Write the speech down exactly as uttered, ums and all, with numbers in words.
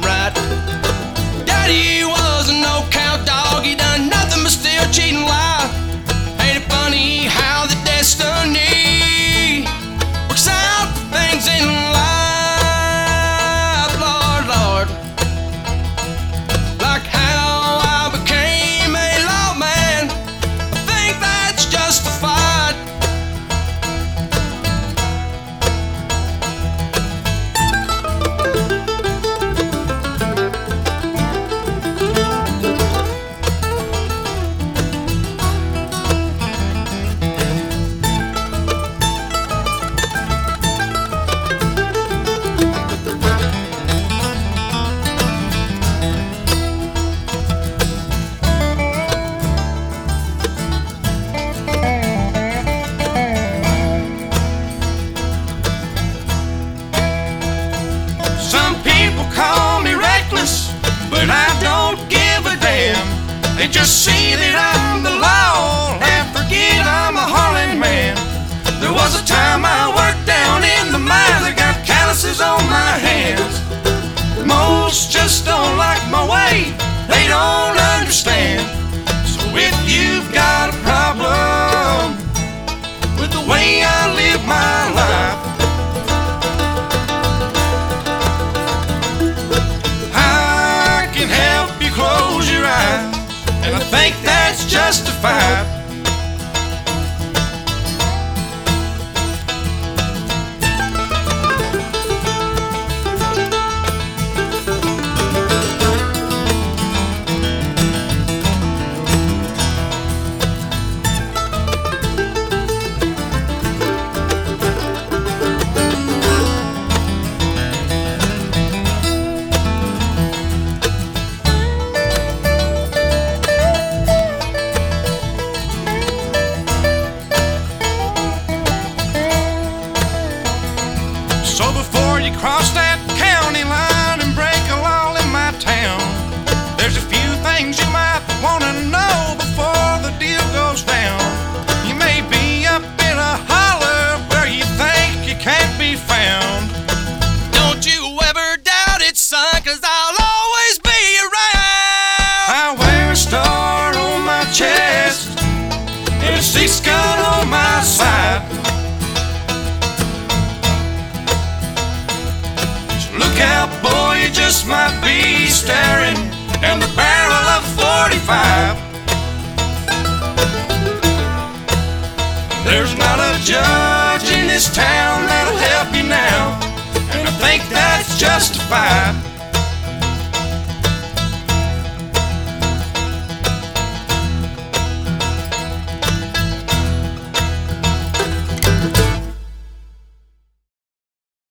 right. Daddy was a no-count dog, he done nothing but steal, cheat, and lie. Ain't it funny how the destiny works out for things in life, Lord, Lord. Like how I became a lawman, I think that's justified. Some people call me reckless, but I don't give a damn. They just see that I'm the law and forget I'm a hauling man. There was a time I worked down in the mine that got calluses on my hands. Most just don't like my way, they don't understand. So if you've got a problem with the way I live my life, close your eyes, and I think that's justified. So before you cross that county line and break a law in my town, there's a few things you might want to know before the deal goes down. You may be up in a holler where you think you can't be found. Don't you ever doubt it, son, 'cause I'll always be around. I wear a star on my chest and a six gun on my side. Look out, boy, you just might be staring down the barrel of forty-five. There's not a judge in this town that'll help you now, and I think that's justified.